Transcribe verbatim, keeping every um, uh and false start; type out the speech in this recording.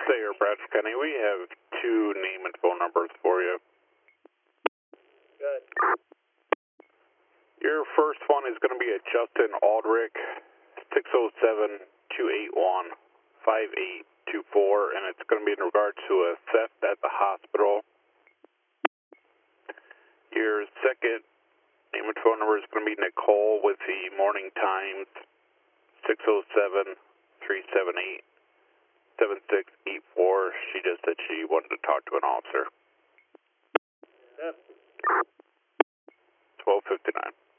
Sayer, Bradford County, we have two name and phone numbers for you. Good. Your first one is going to be a Justin Aldrich, six oh seven, two eight one, five eight two four, and it's going to be in regard to a theft at the hospital. Your second name and phone number is going to be Nicole with the Morning Times, six oh seven, three seven eight, seven six eight four. She just said she wanted to talk to an officer. Yep. twelve fifty-nine.